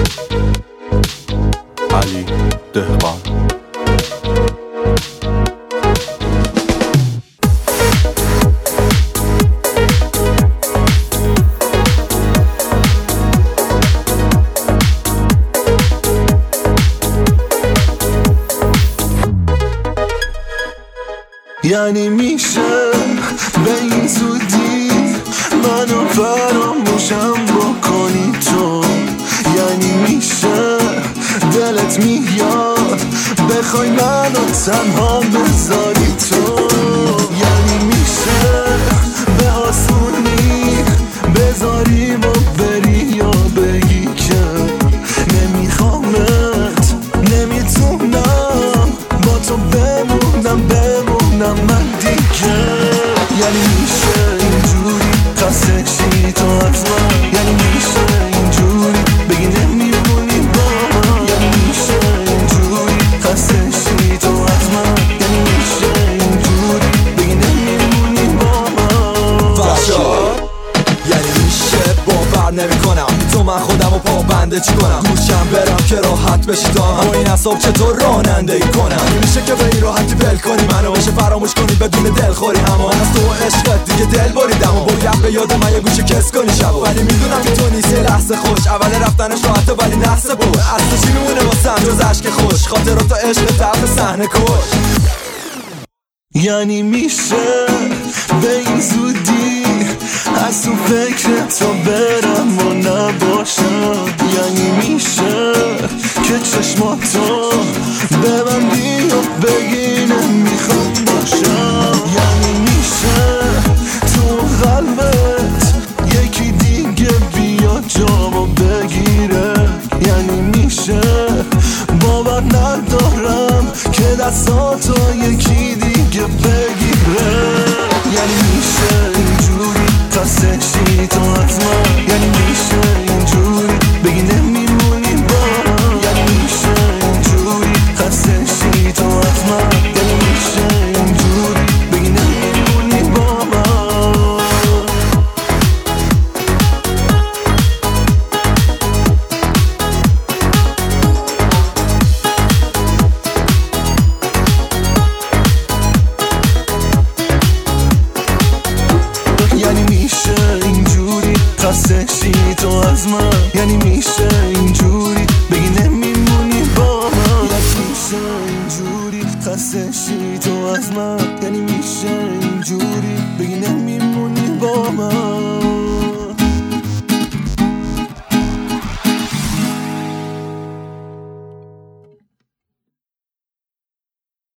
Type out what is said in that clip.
علی دهقان. یعنی میشه به این زودی منو فراموشم بکنی تو؟ یعنی میشه دلت میاد بخوای منو تنها بذاری تو؟ یعنی میشه به آسونی بذاری و بری یا بگی که نمیخوامت، نمیتونم با تو بمونم من دیگه. یعنی میشه اینجوری خسته شی تو از من؟ یعنی میشه اینجوری بگی نمیمونی با من؟ یعنی میشه اینجوری خسته شی تو از من؟ یعنی میشه اینجوری بگی نمیمونی با من؟ یعنی میشه باور نمیکنم تو من خودمو پابنده چی کنم؟ گوشم برم که راحت بشی تا هم با این اصاب چطور رانندگی کنم؟ میشه که به این راحتی ول کنی منو، بشه فراموش کنی بدون دلخوری، اما از تو عشقت دیگه دل بریدم و باید به یاد من یه گوشه کس کنی شبو. ولی میدونم که تو نیست یه لحظه خوش، اول رفتنش راحته ولی نحسه بود. اصلا چی میمونه واسم جز عشق خوش، خاطرات و عشق طرف صحنه کش. یعنی میشه به این زودی از تو فکر تو برم و نباشم؟ یعنی میشه که چشماتو ببندی و بگی نمیخوام باشم؟ یعنی میشه تو قلبت یکی دیگه بیا جامو بگیره؟ یعنی میشه باور ندارم که دستاتو یکی دیگه بگیره؟ یعنی میشه اینجوری خسته شی تو از من؟ یعنی میشه اینجوری بگی نمیمونی با من؟ یعنی میشه اینجوری خسته شی تو از من؟ یعنی میشه اینجوری بگی نمیمونی با من؟ یعنی میشه اینجوری خسته شی تو از من؟ یعنی میشه